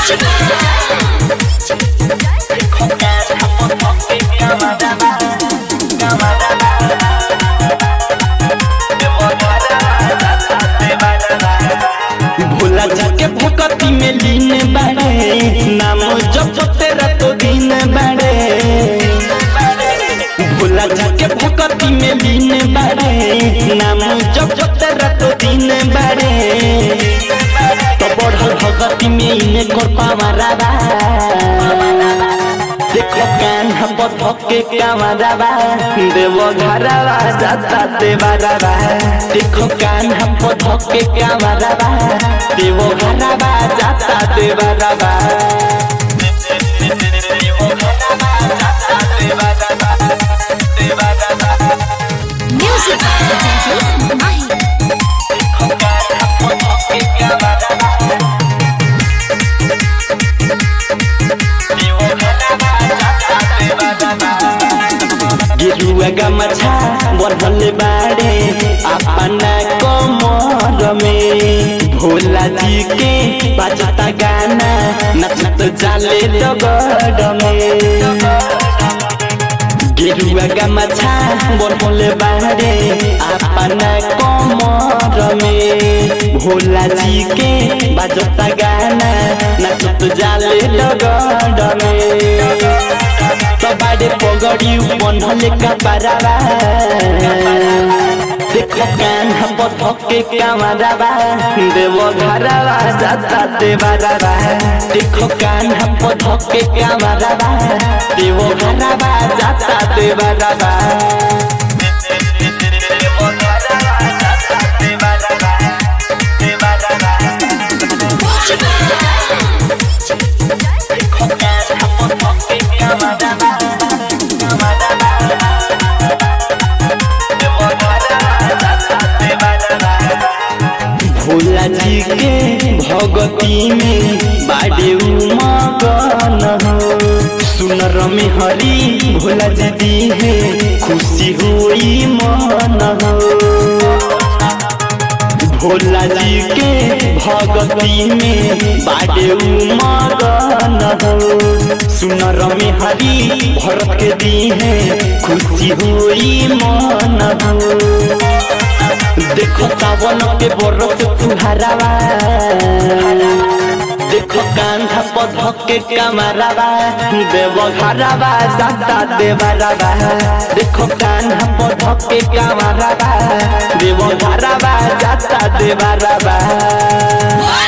भोला जाके भक्ति में लीन बाड़े, नाम जप तेरा तो दिन बाड़े। भोला जाके भक्ति में लीन बाड़े, नाम जप तेरा तो दिन बाड़े। तो बढ़ल भक्ति में इन्हें कर पावारा बा, देखो कान हम धके कामराबा, देव घरवा जाता देवरबा। देखो कान हम धके कामराबा, देव घरवा जाता देवरबा। Music DJ Mahi. गेरुआ गमछा बढ़ल बाड़े अपना कमर में, भोला जी के बजता गाना नचत जाले डगर में। गेरुआ गमछा बढ़ल बाड़े अपना कमर में, भोला जी के बजता गाना नचत जाले डगर में। बाड़े पगड़ी बंधल कपड़ावा, देखो कान हम धके कामराबा, देव घरवा जाता देवरबा। देखो कान हम धके कामराबा, देव घरवा जाता देवरबा। भोला जी के भगती में बाड़े मगन हो, सुनर में हरी भोला जी दी है खुशी हुई मन हो। भोला जी के भगती में बाड़े मगन हो, सुनर में हरी भरत के दी है खुशी हुई मन हो। देखो सावन के बरस तुहरावा, देखो कांधा पर धके कामराबा, देव घरवा जाता देवरबा। देखो कांधा पर धके कामराबा, देव घरवा जाता देवरबा।